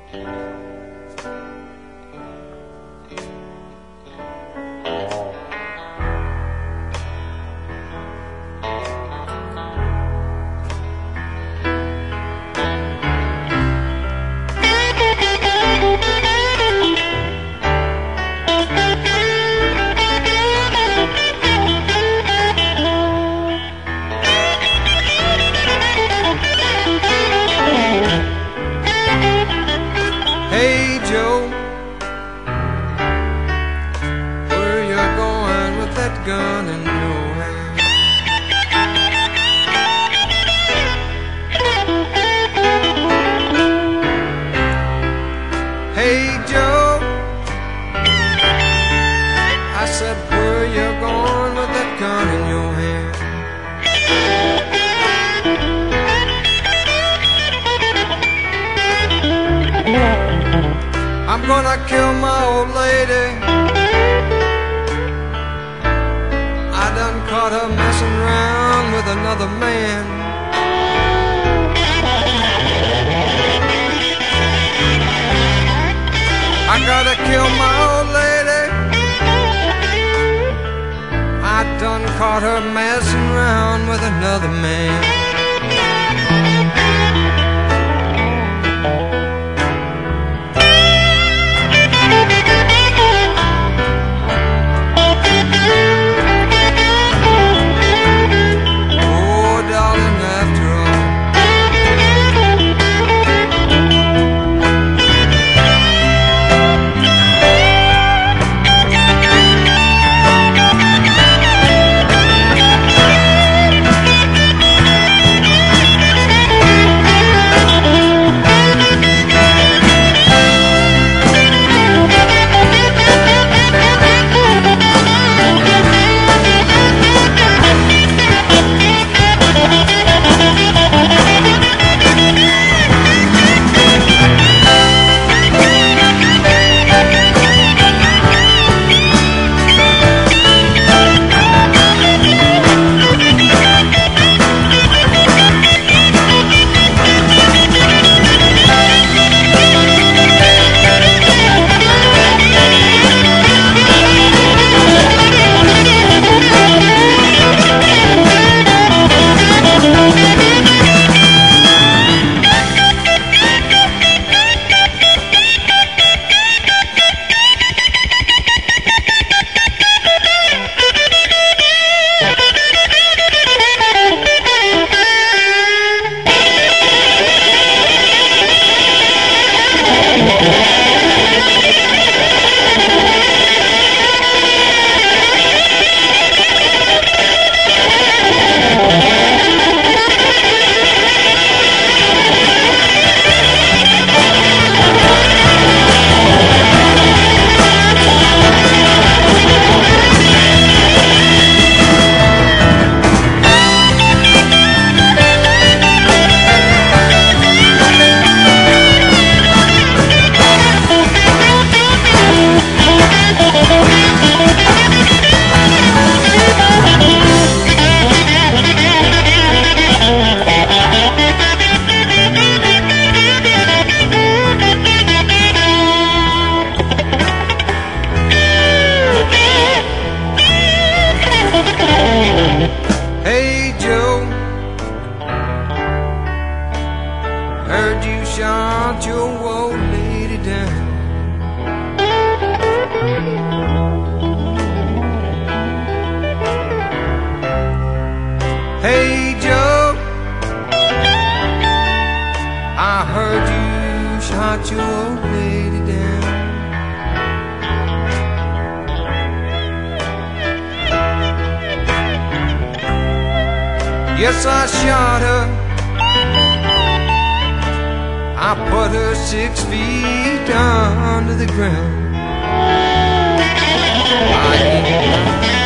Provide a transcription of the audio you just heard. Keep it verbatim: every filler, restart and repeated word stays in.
Hey Joe, where you going with that gun in your hand? Hey Joe, I said, where you going with that gun in your hand? I'm gonna kill my old lady. I done caught her messing around with another man. I gotta kill my old lady. I done caught her messing around with another man. Hey Joe, heard you shot your old lady down. Hey Joe, I heard you shot your old lady down. Yes, I shot her. I put her six feet under the ground. I